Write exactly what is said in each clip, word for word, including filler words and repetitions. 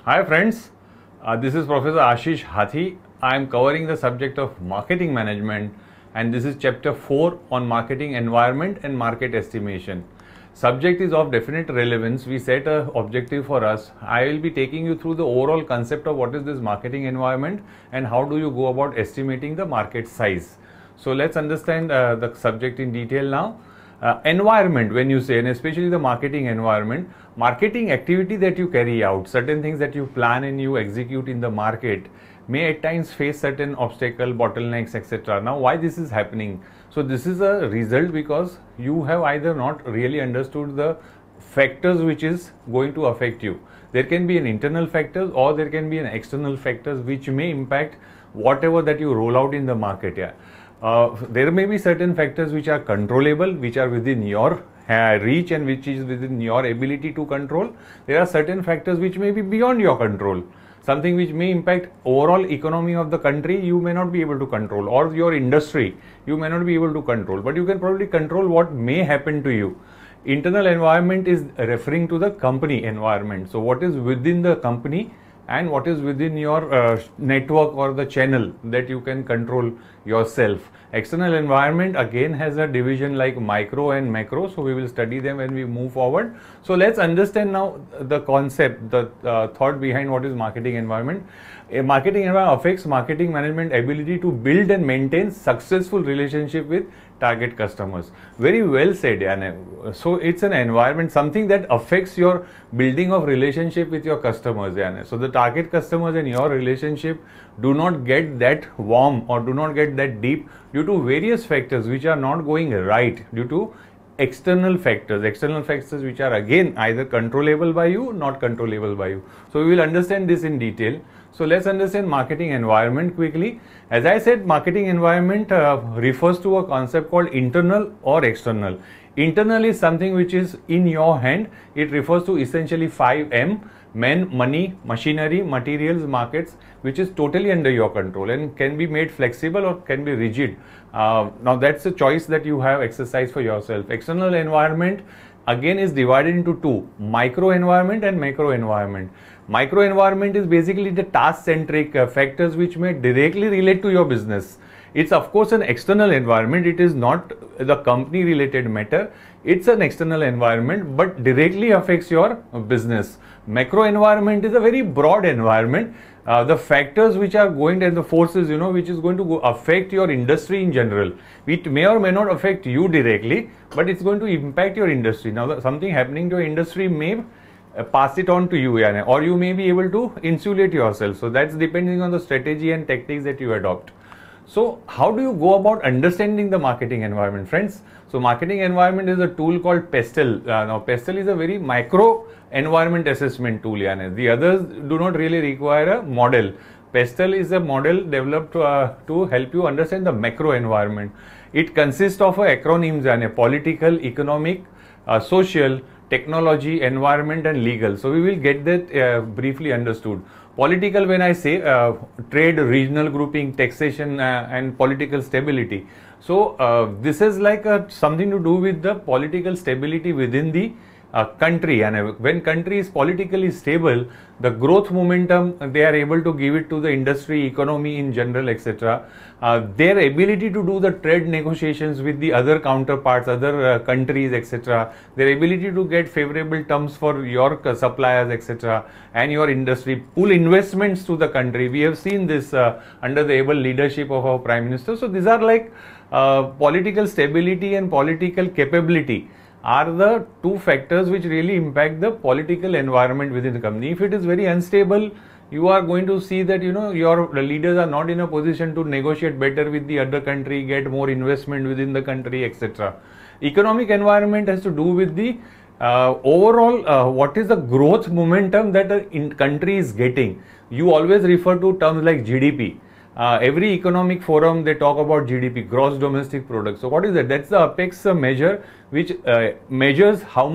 Hi friends, uh, this is Professor Ashish Hathi. I am covering the subject of marketing management and this is chapter four on marketing environment and market estimation. Subject is of definite relevance. We set a objective for us. I will be taking you through the overall concept of what is this marketing environment and how do you go about estimating the market size. So let's understand uh, the subject in detail now. Uh, environment, when you say, and especially the marketing environment, marketing activity that you carry out, certain things that you plan and you execute in the market may at times face certain obstacle, bottlenecks, et cetera. Now, why this is happening? So this is a result because you have either not really understood the factors which is going to affect you. There can be an internal factors or there can be an external factors which may impact whatever that you roll out in the market. Yeah. Uh, there may be certain factors which are controllable, which are within your uh, reach and which is within your ability to control. There are certain factors which may be beyond your control. Something which may impact overall economy of the country, you may not be able to control, or your industry, you may not be able to control, but you can probably control what may happen to you. Internal environment is referring to the company environment. So what is within the company and what is within your uh, network or the channel that you can control yourself. External environment again has a division like micro and macro, so we will study them when we move forward. So let's understand now the concept, the uh, thought behind what is marketing environment. A marketing environment affects marketing management ability to build and maintain successful relationship with target customers. Very well said, Yana. So it's an environment, something that affects your building of relationship with your customers, Yana. So the target customers and your relationship do not get that warm or do not get that deep due to various factors which are not going right, due to external factors, external factors which are again either controllable by you, not controllable by you. So we will understand this in detail. So let's understand marketing environment quickly. As I said, marketing environment uh, refers to a concept called internal or external. Internal is something which is in your hand. It refers to essentially five M, men, money, machinery, materials, markets, which is totally under your control and can be made flexible or can be rigid. Uh, now that's a choice that you have exercised for yourself. External environment again is divided into two, micro environment and macro environment. Micro environment is basically the task centric uh, factors which may directly relate to your business. It's of course an external environment. It is not the company related matter. It's an external environment but directly affects your business. Macro environment is a very broad environment. Uh, the factors which are going and the forces, you know, which is going to go affect your industry in general. It may or may not affect you directly, but it's going to impact your industry. Now, the, something happening to your industry may uh, pass it on to you, yeah, or you may be able to insulate yourself. So that's depending on the strategy and tactics that you adopt. So how do you go about understanding the marketing environment, friends? So marketing environment is a tool called Pestle. Uh, now Pestle is a very micro environment assessment tool. Yani. The others do not really require a model. Pestle is a model developed uh, to help you understand the macro environment. It consists of acronyms, yani, political, economic, uh, social, technology, environment and legal. So we will get that uh, briefly understood. Political, when I say uh, trade, regional grouping, taxation uh, and political stability. So uh, this is like a, something to do with the political stability within the uh, country, and when country is politically stable, the growth momentum they are able to give it to the industry, economy in general, et cetera. Uh, their ability to do the trade negotiations with the other counterparts, other uh, countries, et cetera. Their ability to get favorable terms for your uh, suppliers, et cetera. And your industry, pull investments to the country. We have seen this uh, under the able leadership of our Prime Minister. So these are like uh, political stability and political capability are the two factors which really impact the political environment within the company. If it is very unstable, you are going to see that, you know, your leaders are not in a position to negotiate better with the other country, get more investment within the country, et cetera. Economic environment has to do with the uh, overall uh, what is the growth momentum that the in country is getting. You always refer to terms like G D P. Uh, every economic forum they talk about G D P, gross domestic product. So what is that? That's the apex measure which uh, measures how much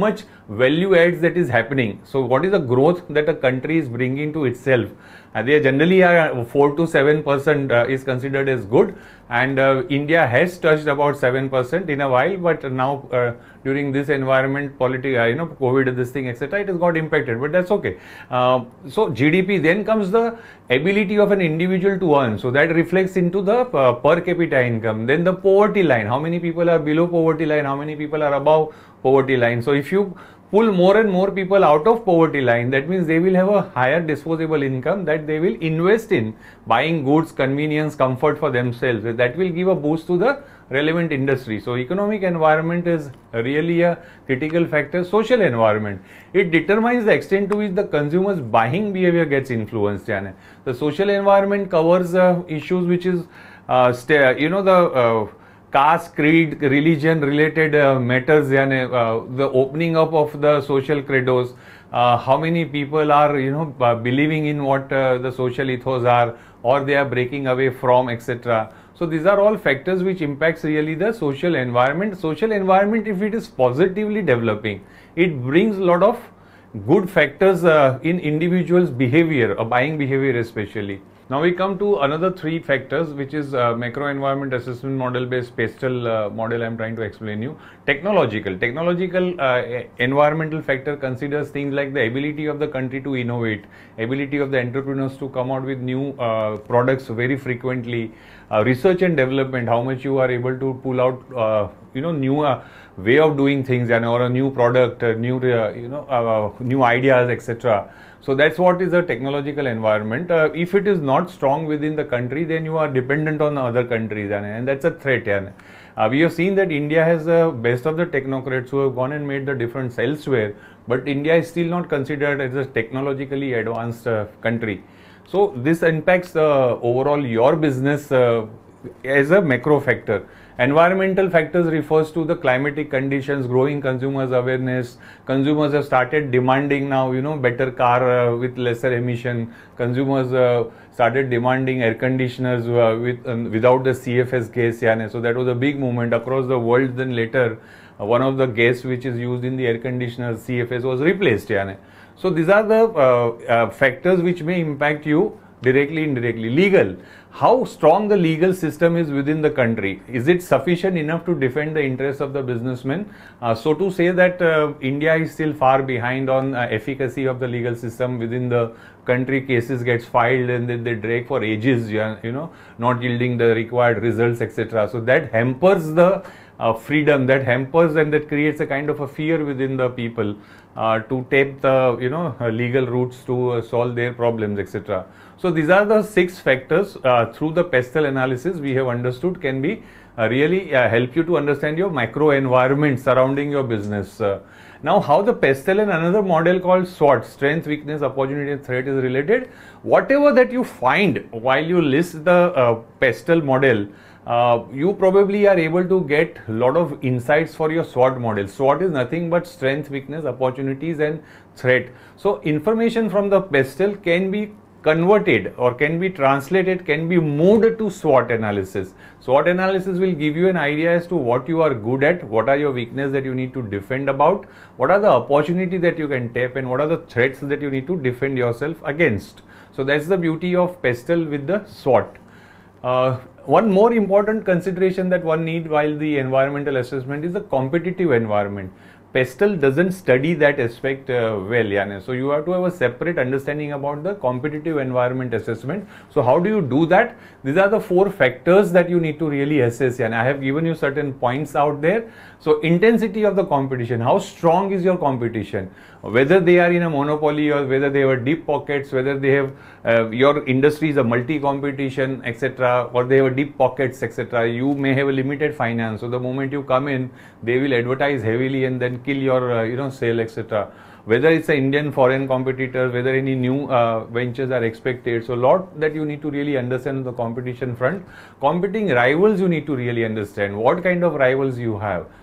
value adds that is happening. So what is the growth that a country is bringing to itself? Uh, they generally are four to seven percent uh, is considered as good, and uh, India has touched about seven percent in a while, but now uh, during this environment, politics, uh, you know, COVID, this thing, et cetera, it has got impacted, but that's okay. Uh, so G D P, then comes the ability of an individual to earn, so that reflects into the uh, per capita income. Then the poverty line, how many people are below poverty line, how many people are above poverty line. So if you pull more and more people out of poverty line, that means they will have a higher disposable income that they will invest in buying goods, convenience, comfort for themselves. That will give a boost to the relevant industry. So economic environment is really a critical factor. Social environment, it determines the extent to which the consumer's buying behavior gets influenced. The social environment covers uh, issues which is uh, you know the uh, caste, creed, religion related uh, matters, uh, the opening up of the social credos, uh, how many people are, you know, uh, believing in what uh, the social ethos are, or they are breaking away from, et cetera. So these are all factors which impacts really the social environment. Social environment, if it is positively developing, it brings a lot of good factors uh, in individuals' behavior, or buying behavior especially. Now we come to another three factors, which is uh, macro environment assessment model based PESTEL uh, model I am trying to explain you. Technological. Technological uh, environmental factor considers things like the ability of the country to innovate, ability of the entrepreneurs to come out with new uh, products very frequently, uh, research and development, how much you are able to pull out uh, you know new uh, way of doing things, and or a new product, uh, new uh, you know uh, new ideas, et cetera. So that's what is the technological environment. Uh, if it is not strong within the country, then you are dependent on other countries, and, and that's a threat. And uh, we have seen that India has the best of the technocrats who have gone and made the difference elsewhere, but India is still not considered as a technologically advanced uh, country. So this impacts uh, overall your business uh, as a macro factor. Environmental factors refers to the climatic conditions, growing consumers awareness. Consumers have started demanding now, you know, better car uh, with lesser emission. Consumers uh, started demanding air conditioners uh, with uh, without the C F S gas. Yeah, so that was a big movement across the world. Then later, uh, one of the gas which is used in the air conditioners, C F S, was replaced. Yeah, so these are the uh, uh, factors which may impact you directly, indirectly. Legal. How strong the legal system is within the country. Is it sufficient enough to defend the interests of the businessmen? Uh, so to say that uh, India is still far behind on uh, efficacy of the legal system within the country, cases gets filed and then they drag for ages, you know, not yielding the required results, et cetera. So that hampers the uh, freedom, that hampers and that creates a kind of a fear within the people uh, to take the, you know, uh, legal routes to uh, solve their problems, et cetera. So these are the six factors uh, through the PESTEL analysis we have understood can be uh, really uh, help you to understand your macro environment surrounding your business. Uh, now how the PESTEL and another model called SWOT, strength, weakness, opportunity and threat, is related. Whatever that you find while you list the uh, PESTEL model, uh, you probably are able to get a lot of insights for your SWOT model. SWOT is nothing but strength, weakness, opportunities and threat. So information from the PESTEL can be converted or can be translated, can be moved to SWOT analysis. SWOT analysis will give you an idea as to what you are good at, what are your weaknesses that you need to defend about, what are the opportunities that you can tap, and what are the threats that you need to defend yourself against. So that's the beauty of PESTEL with the SWOT. Uh, one more important consideration that one need while the environmental assessment is the competitive environment. PESTEL doesn't study that aspect uh, well, yeah. So you have to have a separate understanding about the competitive environment assessment. So how do you do that? These are the four factors that you need to really assess, yeah. And I have given you certain points out there. So intensity of the competition, how strong is your competition? Whether they are in a monopoly or whether they have deep pockets, whether they have uh, your industry is a multi-competition, et cetera, or they have deep pockets, et cetera. You may have a limited finance, so the moment you come in, they will advertise heavily and then kill your uh, you know sale, et cetera. Whether it's an Indian foreign competitor, whether any new uh, ventures are expected. So a lot that you need to really understand on the competition front. Competing rivals you need to really understand. What kind of rivals you have?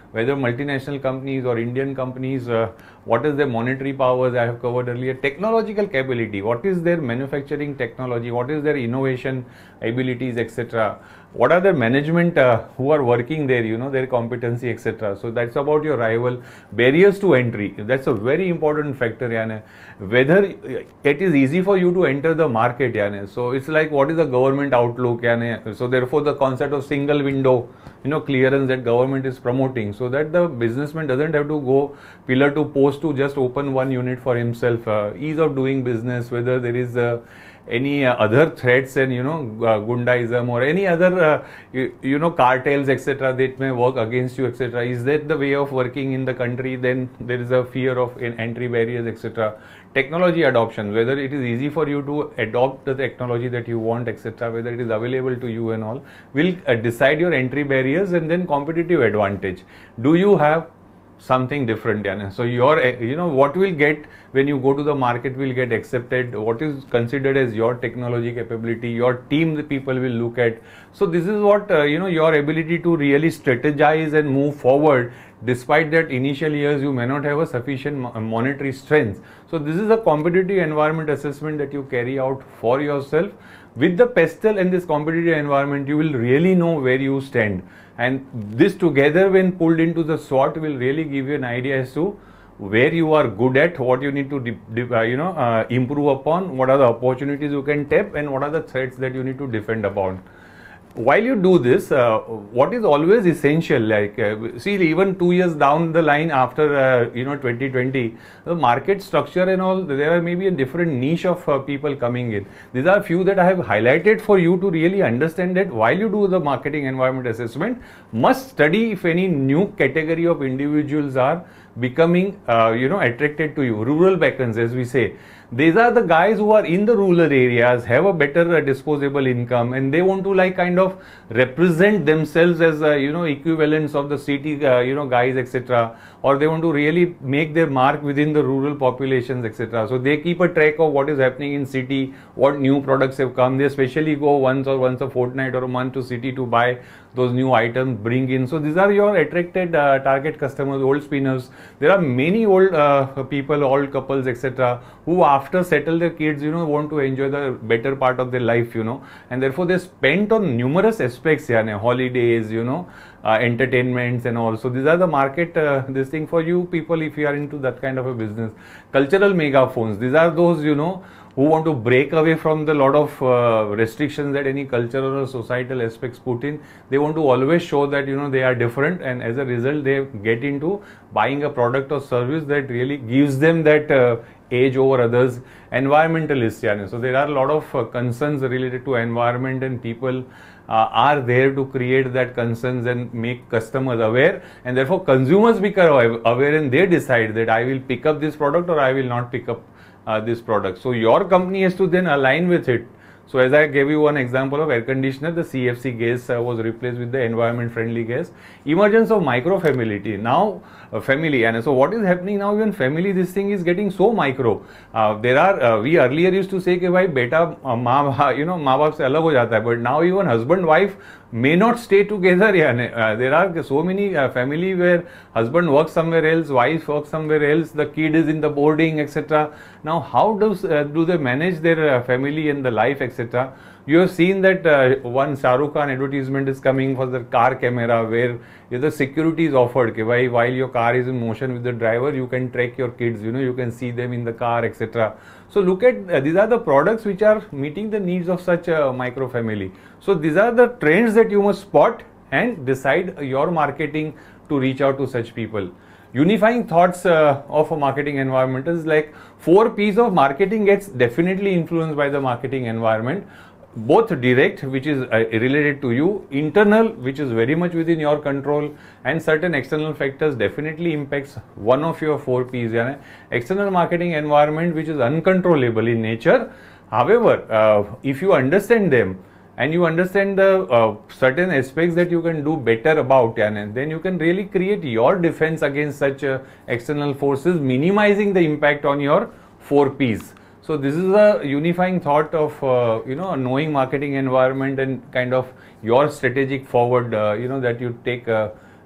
whether multinational companies or Indian companies, uh, what is their monetary powers, I have covered earlier, technological capability, what is their manufacturing technology, what is their innovation abilities, et cetera. What are the management uh, who are working there, you know, their competency, et cetera. So that's about your rival. Barriers to entry, that's a very important factor, yani. Whether it is easy for you to enter the market, yani. So it's like, what is the government outlook, yani. So therefore the concept of single window, you know, clearance that government is promoting, so that the businessman doesn't have to go pillar to post to just open one unit for himself. Uh, ease of doing business, whether there is a any uh, other threats and, you know, uh, gundaism or any other uh, you, you know cartels, etc., that may work against you, etc. Is that the way of working in the country? Then there is a fear of in entry barriers, etc. Technology adoption, whether it is easy for you to adopt the technology that you want, etc., whether it is available to you and all, will uh, decide your entry barriers. And then competitive advantage, do you have something different, yeah? So your, you know, what will get when you go to the market will get accepted, what is considered as your technology capability, your team, the people will look at. So this is what, uh, you know, your ability to really strategize and move forward, despite that initial years you may not have a sufficient monetary strength. So this is a competitive environment assessment that you carry out for yourself. With the pestle and this competitive environment, you will really know where you stand. And this together, when pulled into the SWOT, will really give you an idea as to where you are good at, what you need to uh, you know uh, improve upon, what are the opportunities you can tap, and what are the threats that you need to defend upon. While you do this, uh, what is always essential, like uh, see, even two years down the line after uh, you know twenty twenty, the market structure and all, there are maybe a different niche of uh, people coming in. These are few that I have highlighted for you to really understand that while you do the marketing environment assessment, must study if any new category of individuals are becoming uh, you know attracted to you. Rural backends, as we say, these are the guys who are in the rural areas, have a better uh, disposable income, and they want to like kind of represent themselves as uh, you know equivalents of the city uh, you know guys, etc., or they want to really make their mark within the rural populations, etc. So they keep a track of what is happening in city, what new products have come. They especially go once or once a fortnight or a month to city to buy those new items, bring in. So these are your attracted uh, target customers, old spinners. There are many old uh, people, old couples, etc., who after settle their kids, you know, want to enjoy the better part of their life, you know, and therefore they spent on numerous aspects, yeah, holidays, you know, uh, entertainments and all. So these are the market, uh, this thing for you people if you are into that kind of a business. Cultural megaphones, these are those, you know, who want to break away from the lot of uh, restrictions that any cultural or societal aspects put in. They want to always show that, you know, they are different, and as a result they get into buying a product or service that really gives them that uh, edge over others. Environmentalists, yeah. So there are a lot of uh, concerns related to environment, and people uh, are there to create that concerns and make customers aware, and therefore consumers become aware, and they decide that I will pick up this product or I will not pick up Uh, this product. So your company has to then align with it. So as I gave you one example of air conditioner, the C F C gas uh, was replaced with the environment friendly gas. Emergence of micro family. Now uh, family, and so what is happening now, even family, this thing is getting so micro. Uh, there are uh, we earlier used to say कि भाई बेटा माँ you know माँ बाप से अलग हो जाता है, but now even husband wife may not stay together. Yeah, uh, there are so many uh, family where husband works somewhere else, wife works somewhere else, the kid is in the boarding, et cetera. Now how does uh, do they manage their uh, family and the life, et cetera. You have seen that uh, one Shah Rukh Khan advertisement is coming for the car camera, where the security is offered. Ke, bhai, while your car is in motion with the driver, you can track your kids. You know, you can see them in the car, et cetera. So look at uh, these are the products which are meeting the needs of such a micro family. So these are the trends that you must spot and decide your marketing to reach out to such people. Unifying thoughts uh, of a marketing environment is like four P's of marketing gets definitely influenced by the marketing environment. Both direct, which is uh, related to you, internal, which is very much within your control, and certain external factors definitely impacts one of your four P's. Yani external marketing environment, which is uncontrollable in nature. However, uh, if you understand them and you understand the uh, certain aspects that you can do better about, and then you can really create your defense against such uh, external forces, minimizing the impact on your four P's. So this is a unifying thought of uh, you know knowing marketing environment and kind of your strategic forward uh, you know that you take uh,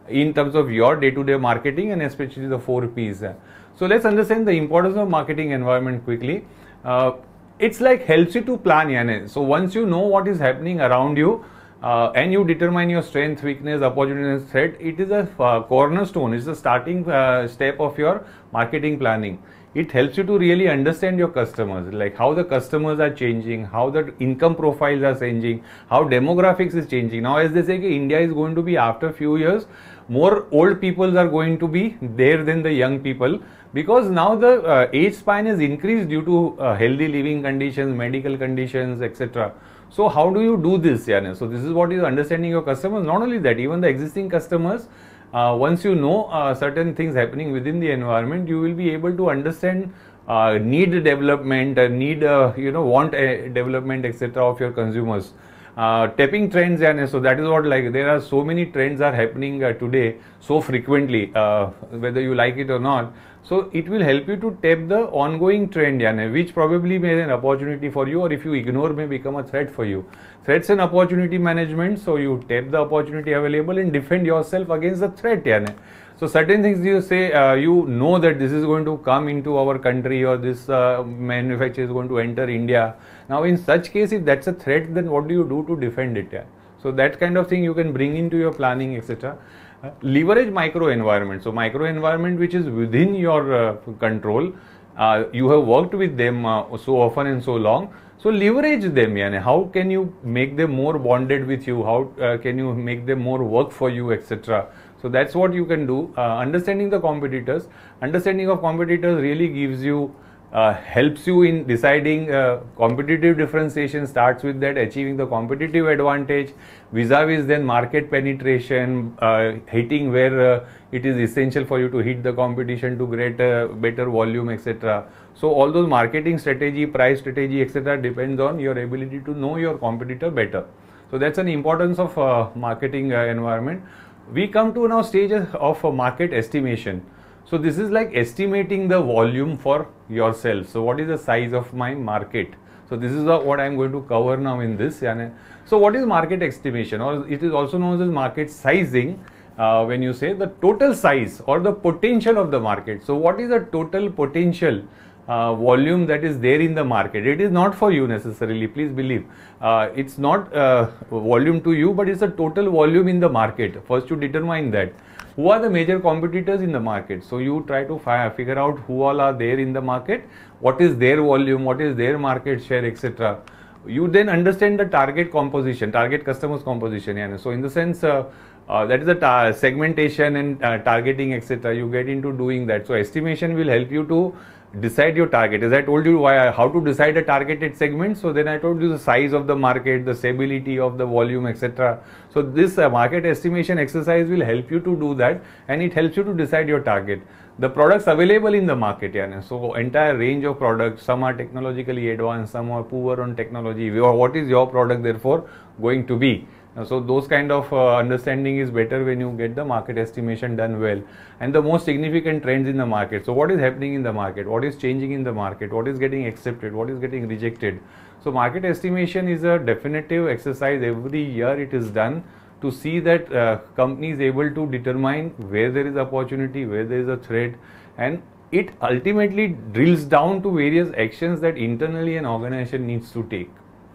in terms of your day-to-day marketing and especially the four P's. So let's understand the importance of marketing environment quickly. Uh, it's like helps you to plan, yani. So once you know what is happening around you uh, and you determine your strength, weakness, opportunity and threat, it is a uh, cornerstone. It's the starting uh, step of your marketing planning. It helps you to really understand your customers, like how the customers are changing, how the income profiles are changing, how demographics is changing. Now, as they say, India is going to be, after a few years, more old people are going to be there than the young people, because now the uh, age span is increased due to uh, healthy living conditions, medical conditions, et cetera. So how do you do this? Yeah? So this is what is understanding your customers. Not only that, even the existing customers, Uh, once you know uh, certain things happening within the environment, you will be able to understand uh, need development, uh, need uh, you know want uh, development, et cetera of your consumers. Uh, tapping trends, and so that is what, like, there are so many trends are happening uh, today so frequently, uh, whether you like it or not. So it will help you to tap the ongoing trend, yani, which probably may be an opportunity for you, or if you ignore, may become a threat for you. Threats and opportunity management. So you tap the opportunity available and defend yourself against the threat, yani. So certain things you say, uh, you know that this is going to come into our country, or this uh, manufacturer is going to enter India. Now in such case, if that's a threat, then what do you do to defend it? Yeah? So that kind of thing you can bring into your planning, et cetera. Uh, leverage micro environment. So micro environment which is within your uh, control. Uh, you have worked with them uh, so often and so long. So leverage them. Yani. How can you make them more bonded with you? How uh, can you make them more work for you, et cetera. So that's what you can do. Uh, understanding the competitors. Understanding of competitors really gives you, uh, helps you in deciding uh, competitive differentiation. Starts with that, achieving the competitive advantage vis-a-vis then market penetration, uh, hitting where uh, it is essential for you to hit the competition to get uh, better volume, et cetera. So all those marketing strategy, price strategy, et cetera depends on your ability to know your competitor better. So that's an importance of uh, marketing uh, environment. We come to now stages of uh, market estimation. So this is like estimating the volume for yourself. So what is the size of my market? So this is the, what I am going to cover now in this. So what is market estimation, or it is also known as market sizing? Uh, when you say the total size or the potential of the market. So what is the total potential uh, volume that is there in the market? It is not for you necessarily, please believe. Uh, it's not uh, volume to you, but it's a total volume in the market. First you determine that. Who are the major competitors in the market? So you try to fi figure out who all are there in the market, what is their volume, what is their market share, et cetera. You then understand the target composition, target customers composition. Yeah. So in the sense, uh, uh, that is the segmentation and uh, targeting, et cetera. You get into doing that. So estimation will help you to decide your target. As I told you why, how to decide a targeted segment. So then I told you the size of the market, the stability of the volume, et cetera. So this uh, market estimation exercise will help you to do that, and it helps you to decide your target. The products available in the market, yeah. So entire range of products, some are technologically advanced, some are poor on technology. What is your product therefore going to be? So those kind of uh, understanding is better when you get the market estimation done well. And the most significant trends in the market. So what is happening in the market? What is changing in the market? What is getting accepted? What is getting rejected? So market estimation is a definitive exercise. Every year it is done to see that uh, company is able to determine where there is opportunity, where there is a threat, and it ultimately drills down to various actions that internally an organization needs to take.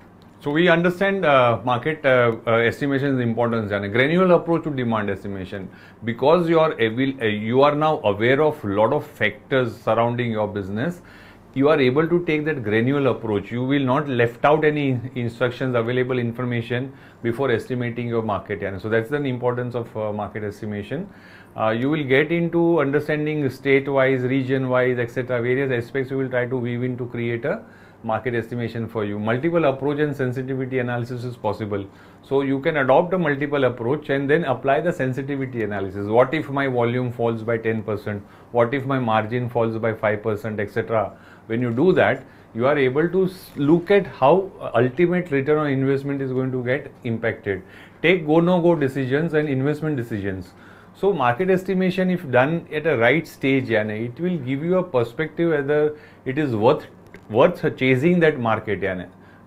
So we understand uh, market uh, uh, estimation's importance and a granular approach to demand estimation, because you are able, uh, you are now aware of a lot of factors surrounding your business. You are able to take that granular approach. You will not left out any instructions, available information before estimating your market. And so that's the importance of uh, market estimation. Uh, you will get into understanding state-wise, region-wise, et cetera. Various aspects you will try to weave in to create a market estimation for you. Multiple approach and sensitivity analysis is possible. So you can adopt a multiple approach and then apply the sensitivity analysis. What if my volume falls by ten percent? What if my margin falls by five percent, et cetera. When you do that, you are able to look at how ultimate return on investment is going to get impacted. Take go no go decisions and investment decisions. So market estimation, if done at a right stage, yani, it will give you a perspective whether it is worth worth chasing that market. Yani.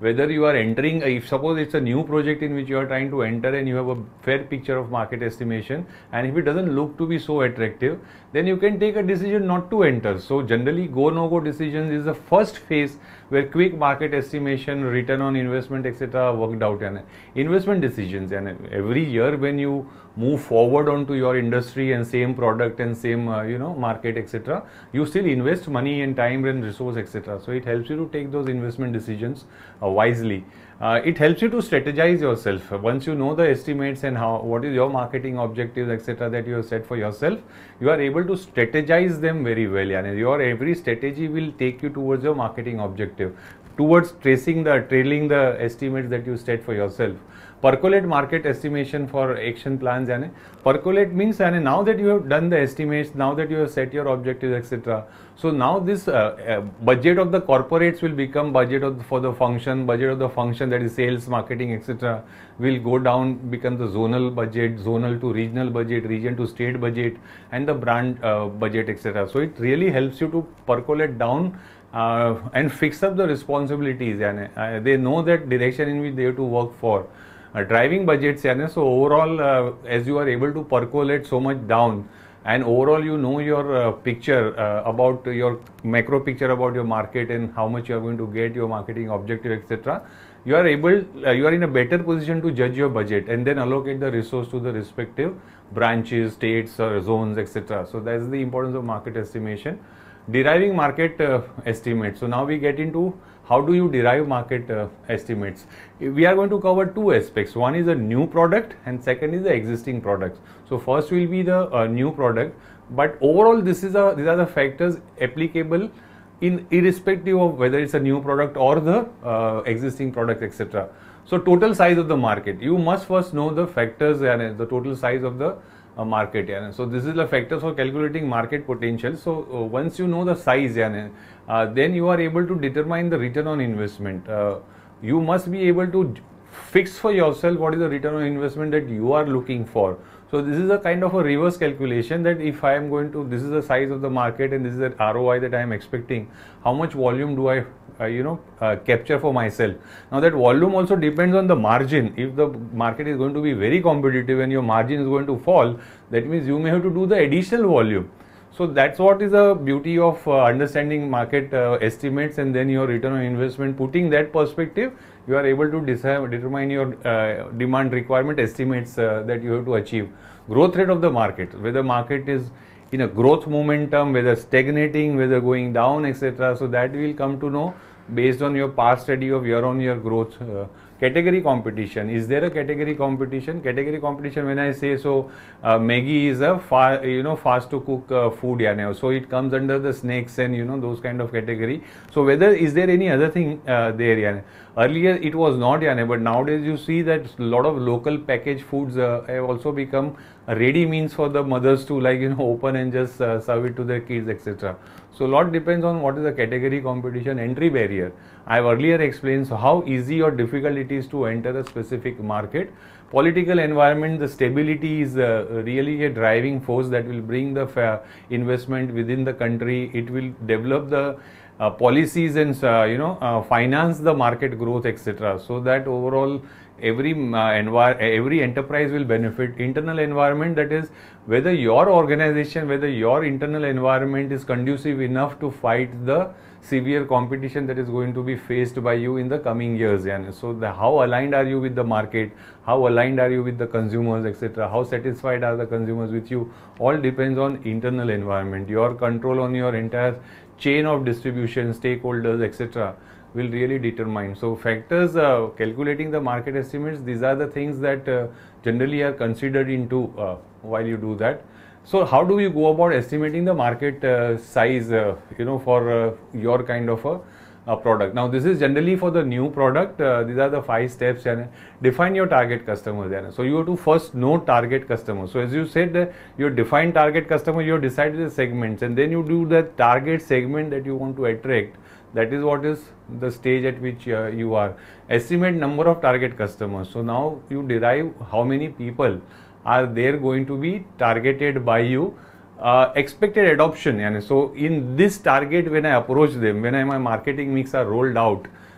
whether you are entering, if suppose it's a new project in which you are trying to enter and you have a fair picture of market estimation, and if it doesn't look to be so attractive, then you can take a decision not to enter. So generally go no go decisions is the first phase where quick market estimation, return on investment, etc. worked out. And investment decisions, and every year when you move forward onto your industry and same product and same uh, you know market, etc., you still invest money and time and resource, etc. So it helps you to take those investment decisions uh, wisely. Uh, it helps you to strategize yourself. Once you know the estimates and how what is your marketing objectives, etc., that you have set for yourself, you are able to strategize them very well. And your every strategy will take you towards your marketing objective, towards tracing the trailing the estimates that you set for yourself. Percolate market estimation for action plans. And percolate means, and now that you have done the estimates, now that you have set your objectives, etc., so now this uh, uh, budget of the corporates will become budget of the, for the function, budget of the function, that is sales, marketing, etc., will go down, become the zonal budget, zonal to regional budget, region to state budget, and the brand uh, budget, etc. So it really helps you to percolate down uh, and fix up the responsibilities, and uh, they know that direction in which they have to work for. Uh, driving budgets, and so overall uh, as you are able to percolate so much down, and overall you know your uh, picture uh, about your macro picture about your market and how much you are going to get, your marketing objective, etc., you are able uh, you are in a better position to judge your budget and then allocate the resource to the respective branches, states, or zones, etc. So that's the importance of market estimation. Deriving market uh, estimates. So now we get into how do you derive market uh, estimates. We are going to cover two aspects. One is a new product and second is the existing products. So first will be the uh, new product, but overall this is a these are the factors applicable in irrespective of whether it's a new product or the uh, existing product, etc. So total size of the market, you must first know the factors and the total size of the uh, market. Yeah. So this is the factors for calculating market potential. So uh, once you know the size, yeah, uh, then you are able to determine the return on investment. Uh, you must be able to fix for yourself what is the return on investment that you are looking for. So this is a kind of a reverse calculation, that if I am going to, this is the size of the market and this is the R O I that I am expecting, how much volume do I uh, you know uh, capture for myself. Now that volume also depends on the margin. If the market is going to be very competitive and your margin is going to fall, that means you may have to do the additional volume. So that's what is the beauty of uh, understanding market uh, estimates and then your return on investment. Putting that perspective, you are able to decide, determine your uh, demand requirement estimates uh, that you have to achieve. Growth rate of the market, whether market is in a growth momentum, whether stagnating, whether going down, et cetera. So that we will come to know based on your past study of year-on-year growth. Uh, category competition, is there a category competition? Category competition, when I say so, uh, Maggi is a far, you know fast to cook uh, food, yeah, so it comes under the snacks and you know those kind of category. So whether is there any other thing uh, there, yeah? Earlier it was not, yeah, but nowadays you see that a lot of local packaged foods uh, have also become a ready means for the mothers to, like, you know open and just uh, serve it to their kids, et cetera. So a lot depends on what is the category competition. Entry barrier, I have earlier explained so how easy or difficult it is to enter a specific market. Political environment, the stability is uh, really a driving force that will bring the uh, investment within the country. It will develop the uh, policies and uh, you know uh, finance the market growth, et cetera. So that overall every uh, envir every enterprise will benefit. Internal environment, that is whether your organization, whether your internal environment is conducive enough to fight the severe competition that is going to be faced by you in the coming years. And so the, how aligned are you with the market, how aligned are you with the consumers, et cetera. How satisfied are the consumers with you, all depends on internal environment. Your control on your entire chain of distribution, stakeholders, et cetera will really determine. So factors uh, calculating the market estimates, these are the things that uh, generally are considered into uh, while you do that. So how do you go about estimating the market uh, size uh, you know for uh, your kind of a, a product? Now this is generally for the new product. Uh, these are the five steps. And define your target customers. And so you have to first know target customers. So as you said, uh, you define target customer, you have decided the segments, and then you do the target segment that you want to attract. That is what is the stage at which uh, you are. Estimate number of target customers. So now you derive how many people are there going to be targeted by you. Uh, expected adoption. And so in this target, when I approach them, when I, my marketing mix are rolled out,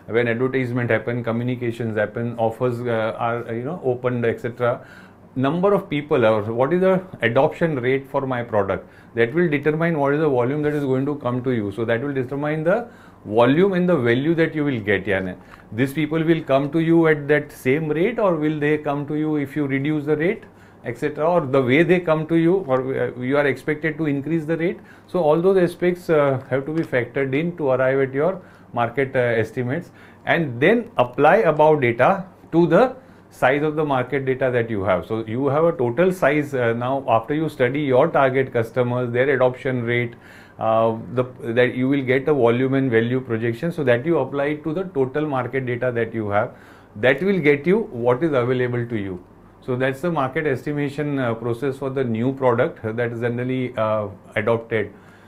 when advertisement happen, communications happen, offers uh, are you know opened, et cetera. Number of people, or what is the adoption rate for my product, that will determine what is the volume that is going to come to you. So that will determine the volume and the value that you will get. Yani. These people will come to you at that same rate, or will they come to you if you reduce the rate, et cetera, or the way they come to you, or uh, you are expected to increase the rate. So all those aspects uh, have to be factored in to arrive at your market uh, estimates, and then apply above data to the size of the market data that you have. So you have a total size uh, now after you study your target customers, their adoption rate, uh, the that you will get a volume and value projection, so that you apply it to the total market data that you have. That will get you what is available to you. So that's the market estimation uh, process for the new product that is generally uh, adopted.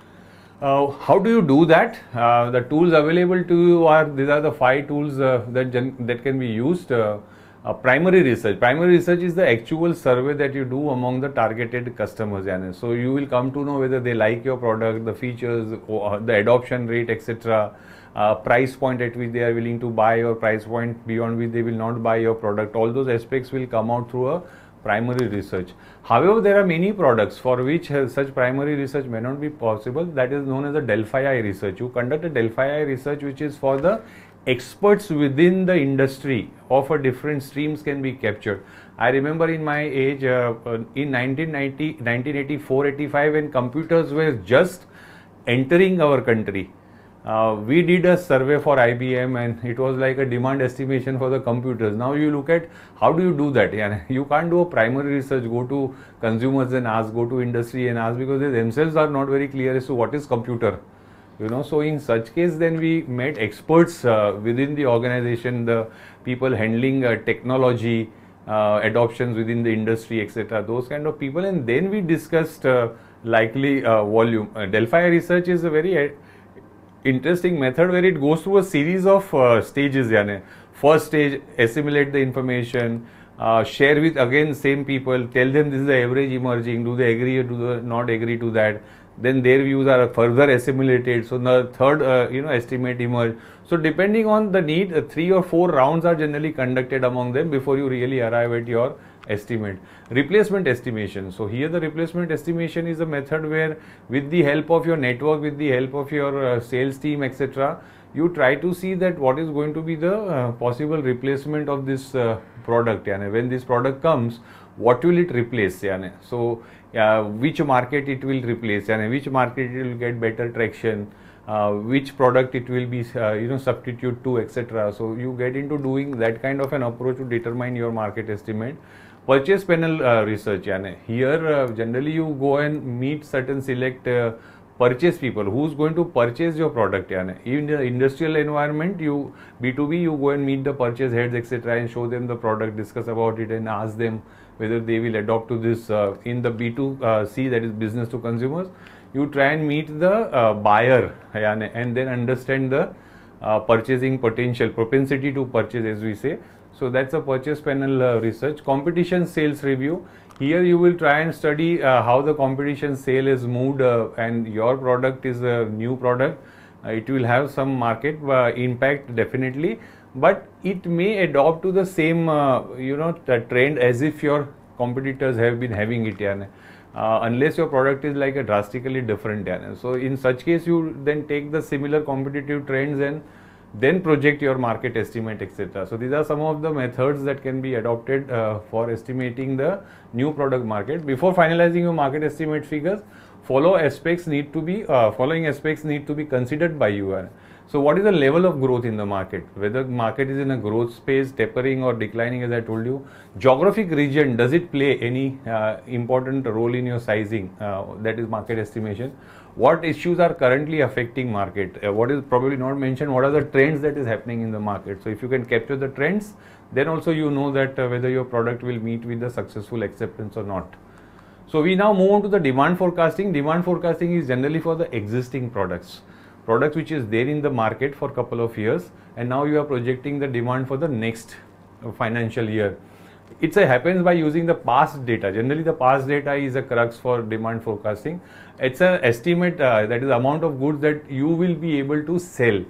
Uh, how do you do that? Uh, the tools available to you are, these are the five tools uh, that that can be used. Uh, Uh, primary research. Primary research is the actual survey that you do among the targeted customers. Yani. So you will come to know whether they like your product, the features, or the adoption rate, et cetera. Uh, price point at which they are willing to buy, or price point beyond which they will not buy your product. All those aspects will come out through a primary research. However, there are many products for which uh, such primary research may not be possible. That is known as a Delphi I research. You conduct a Delphi I research which is for the experts within the industry of a different streams can be captured. I remember in my age uh, in nineteen ninety, nineteen eighty-four eighty-five, when computers were just entering our country, uh, we did a survey for I B M, and it was like a demand estimation for the computers. Now you look at how do you do that? Yeah, you can't do a primary research, go to consumers and ask, go to industry and ask, because they themselves are not very clear as to what is computer. You know, so in such case, then we met experts uh, within the organization, the people handling uh, technology uh, adoptions within the industry, et cetera. Those kind of people, and then we discussed uh, likely uh, volume. Uh, Delphi research is a very uh, interesting method where it goes through a series of uh, stages. Yani. First stage, assimilate the information, uh, share with again same people, tell them this is the average emerging. Do they agree or do they not agree to that? Then their views are further assimilated. So the third, uh, you know, estimate emerge. So depending on the need, uh, three or four rounds are generally conducted among them before you really arrive at your estimate. Replacement estimation. So here the replacement estimation is a method where, with the help of your network, with the help of your uh, sales team, et cetera, you try to see that what is going to be the uh, possible replacement of this uh, product. Yani when this product comes, what will it replace? Yani? So uh, which market it will replace, and which market it will get better traction, uh, which product it will be uh, you know substitute to, et cetera. So you get into doing that kind of an approach to determine your market estimate. Purchase panel uh, research. Yani. Here uh, generally you go and meet certain select uh, purchase people who's going to purchase your product. Yani. In the industrial environment, you B two B, you go and meet the purchase heads, et cetera, and show them the product, discuss about it, and ask them whether they will adopt to this. Uh, in the B two C, that is business to consumers, you try and meet the uh, buyer, yani, and then understand the uh, purchasing potential, propensity to purchase, as we say. So that's a purchase panel uh, research. Competition sales review. Here you will try and study uh, how the competition sale is moved, uh, and your product is a new product. Uh, it will have some market uh, impact definitely, but it may adopt to the same uh, you know trend as if your competitors have been having it. Yani. Uh, unless your product is like a drastically different. Yani. So in such case, you then take the similar competitive trends and then project your market estimate, et cetera. So these are some of the methods that can be adopted uh, for estimating the new product market. Before finalizing your market estimate figures, follow aspects need to be uh, following aspects need to be considered by you. So what is the level of growth in the market? Whether the market is in a growth space, tapering or declining, as I told you. Geographic region, does it play any uh, important role in your sizing? Uh, that is market estimation. What issues are currently affecting market? Uh, what is probably not mentioned, what are the trends that is happening in the market? So if you can capture the trends, then also you know that uh, whether your product will meet with the successful acceptance or not. So we now move on to the demand forecasting. Demand forecasting is generally for the existing products. Products which is there in the market for a couple of years, and now you are projecting the demand for the next financial year. It happens by using the past data. Generally the past data is a crux for demand forecasting. It's an estimate, uh, that is the amount of goods that you will be able to sell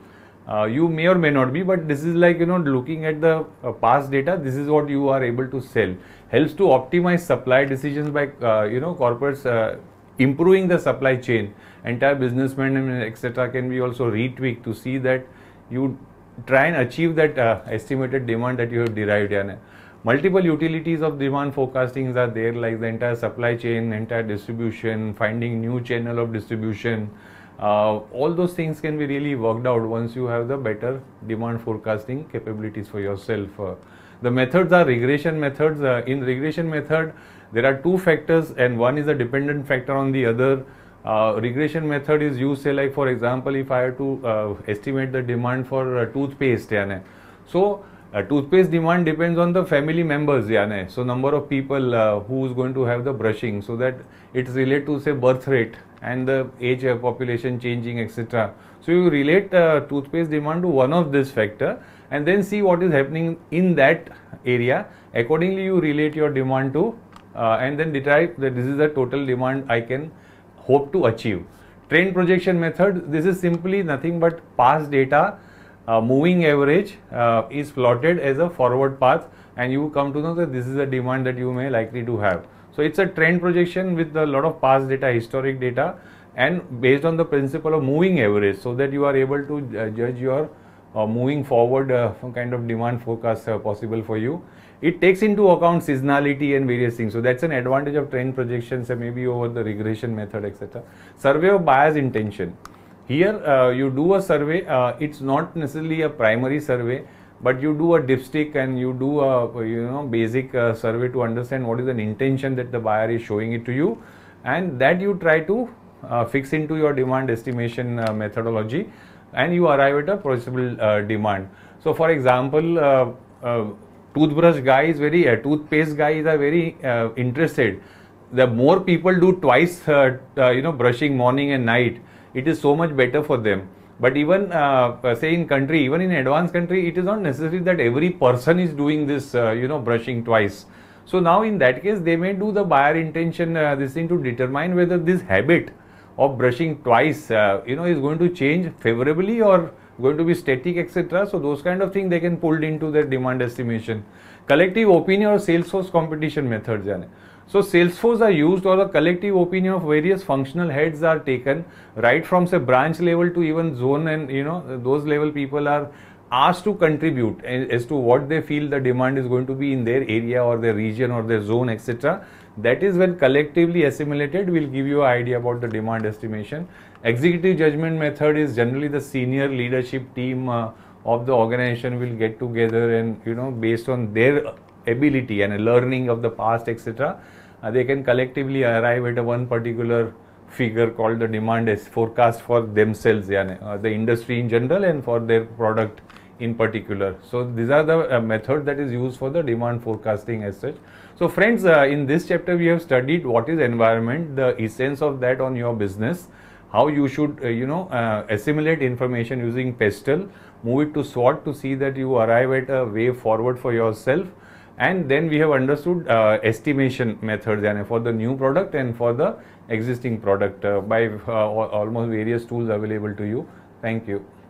Uh, you may or may not be, but this is like, you know, looking at the uh, past data, this is what you are able to sell. Helps to optimize supply decisions by, uh, you know, corporates uh, improving the supply chain. Entire business management, et cetera can be also retweaked to see that you try and achieve that uh, estimated demand that you have derived. Yani. Multiple utilities of demand forecasting are there, like the entire supply chain, entire distribution, finding new channel of distribution. Uh, all those things can be really worked out once you have the better demand forecasting capabilities for yourself. Uh, the methods are regression methods. Uh, in regression method, there are two factors and one is a dependent factor on the other. Uh, regression method is used, say like for example, if I have to uh, estimate the demand for uh, toothpaste, yani. So uh, toothpaste demand depends on the family members, yani. So number of people uh, who is going to have the brushing, so that it's related to say birth rate and the age of population changing, et cetera. So you relate uh, toothpaste demand to one of this factor and then see what is happening in that area. Accordingly, you relate your demand to uh, and then derive that this is the total demand I can hope to achieve. Trend projection method, this is simply nothing but past data, uh, moving average uh, is plotted as a forward path and you come to know that this is the demand that you may likely to have. So it's a trend projection with a lot of past data, historic data, and based on the principle of moving average, so that you are able to uh, judge your uh, moving forward uh, kind of demand forecast uh, possible for you. It takes into account seasonality and various things. So that's an advantage of trend projections, uh, maybe over the regression method, et cetera. Survey of buyer's intention. Here uh, you do a survey. Uh, it's not necessarily a primary survey, but you do a dipstick and you do a you know basic uh, survey to understand what is an intention that the buyer is showing it to you, and that you try to uh, fix into your demand estimation uh, methodology, and you arrive at a possible uh, demand. So for example, uh, uh, toothbrush guy is very uh, toothpaste guys are very uh, interested. The more people do twice uh, uh, you know brushing morning and night, it is so much better for them. But even uh, say in country, even in advanced country, it is not necessary that every person is doing this, uh, you know, brushing twice. So now in that case, they may do the buyer intention, uh, this thing to determine whether this habit of brushing twice, uh, you know, is going to change favorably or going to be static, et cetera. So those kind of things they can pull into their demand estimation. Collective opinion or Salesforce competition methods. Yani. So Salesforce are used, or the collective opinion of various functional heads are taken, right from say branch level to even zone, and you know those level people are asked to contribute as to what they feel the demand is going to be in their area or their region or their zone, et cetera. That is when collectively assimilated will give you an idea about the demand estimation. Executive judgment method is generally the senior leadership team uh, of the organization will get together and you know based on their ability and a learning of the past, et cetera. Uh, they can collectively arrive at a one particular figure called the demand as forecast for themselves, yani, uh, the industry in general and for their product in particular. So these are the uh, method that is used for the demand forecasting as such. So friends, uh, in this chapter we have studied what is environment, the essence of that on your business, how you should uh, you know uh, assimilate information using PESTLE, move it to SWOT to see that you arrive at a way forward for yourself. And then we have understood uh, estimation methods yani, for the new product and for the existing product uh, by uh, almost various tools available to you. Thank you.